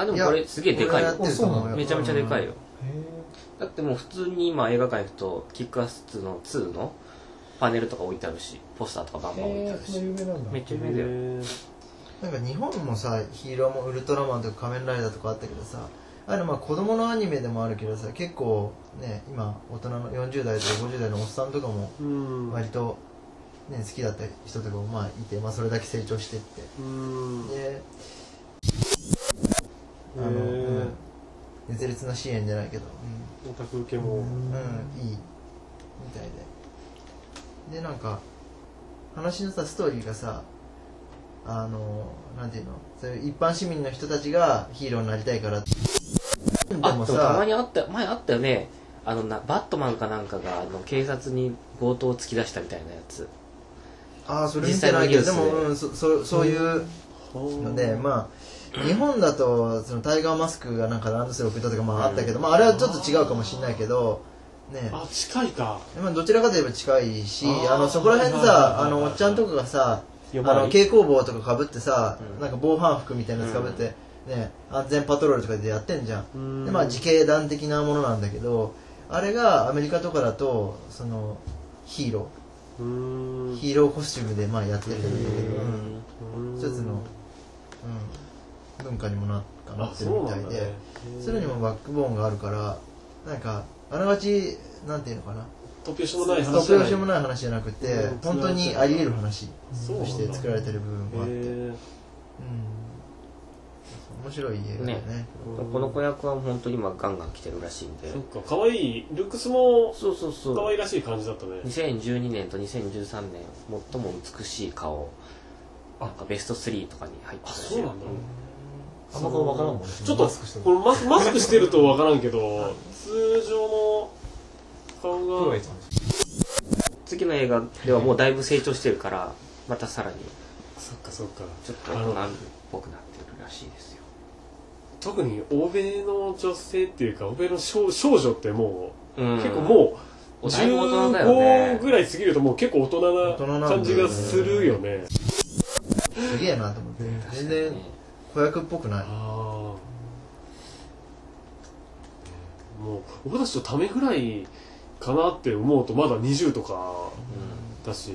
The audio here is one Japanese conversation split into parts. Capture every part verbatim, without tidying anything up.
あ、でもこれすげえでかいよ。 いめちゃめちゃでかいよ。だってもう普通に今映画館行くとキックアスのツーのパネルとか置いてあるし、ポスターとかバンバン置いてあるし、めっちゃ有名だよ。 なんか日本もさ、ヒーローもウルトラマンとか仮面ライダーとかあったけどさ、あれまあ子供のアニメでもあるけどさ、結構ね、今大人のよんじゅう代とかごじゅう代のおっさんとかも割と、ね、好きだった人とかもまあいて、まあ、それだけ成長してってであの、うん、熱烈な支援じゃないけど、 うん、オタク受けも、うん、 いいみたいででなんか話のさストーリーがさあのなんていうのそういう一般市民の人たちがヒーローになりたいからでもさ、あ、でもたまにあった前あったよね、あのなバットマンかなんかがあの警察に強盗を突き出したみたいなやつ。 ああ、それ見てないけど、でも、うん、そそそういうので、まあ日本だとそのタイガーマスクがなんかランドセル送ったとかまああったけど、まああれはちょっと違うかもしれないけどね。 あ、近いか。 まあどちらかといえば近いし、あのそこら辺でさ、あのおっちゃんとかがさ、あの蛍光帽とか被ってさ、なんか防犯服みたいなやつ被ってね、安全パトロールとかでやってんじゃん。でまあ自警団的なものなんだけど、あれがアメリカとかだとそのヒーロー。ヒーローコスチュームでまあやってるんだけど、一つの、うん、文化にもなかなってるみたいで、それにもバックボーンがあるから、なんかあながちなんていうのかな、 突拍子もない話突拍子もない話じゃなくて、うん、本当にあり得る話として作られてる部分があって、うん、面白い映画だよね。ね、 この子役は本当に今ガンガン来てるらしいんで。 そっか、可愛いルックスもそうそうそう可愛らしい感じだったね。 にせんじゅうにねんとにせんじゅうさんねん最も美しい顔なんかベストスリーとかに入ってたらしい。 あ、そうなんだ。 あんま顔分からんもんね。 ちょっとこれマスマスクしてると分からんけど通常の顔が次の映画ではもうだいぶ成長してるからまたさらにそっかそっかちょっと大人っぽくなってるらしいですよ。 特に欧米の女性っていうか欧米の 少, 少女ってもう、うん、結構もうじゅうごぐらい過ぎるともう結構大人な感じがするよね。 すげえなと思って全然子役っぽくない。あもう僕たちとためぐらいかなって思うとまだにじゅうとかだし、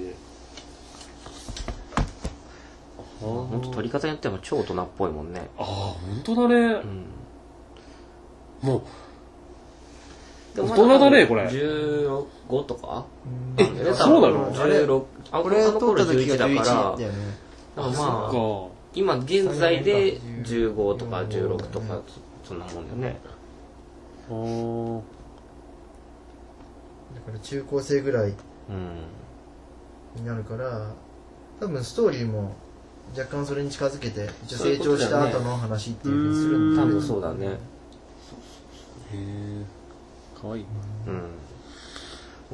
うん、ほんと撮り方によっても超大人っぽいもんね。 ああ本当だね、うん、もう大人だねこれ。 じゅうごとか、 えそうなの。 じゅうろく、あこれ撮った時がじゅういちだだよね。 だからまあ今現在でじゅうごとかじゅうろくとかそんなもんだよね。 あだから中高生ぐらいになるから、多分ストーリーも若干それに近づけて一応成長した後の話っていうふうにするんだけど、 多分そうだね。へえかわいい。 うん、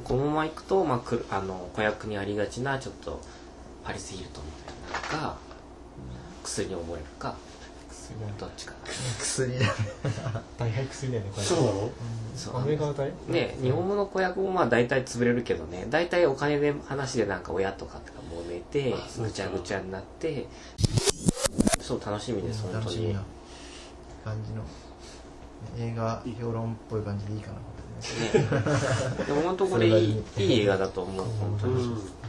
このままいくと、まあ、くあの子役にありがちなちょっとパリス・ヒルトンみたいなのか、薬に溺れるか、どっちかな。 薬だね。 大変薬だよねこれ。 そうなの？ そうアメリカの大ね、日本の子役もまあ大体潰れるけどね、大体お金で話でなんか親とかとか揉めてぐちゃぐちゃになって、そう楽しみです、うん、本当に。 感じの映画評論っぽい感じでいいかな。 ね、でも本当これいいいい映画だと思う本当に。うん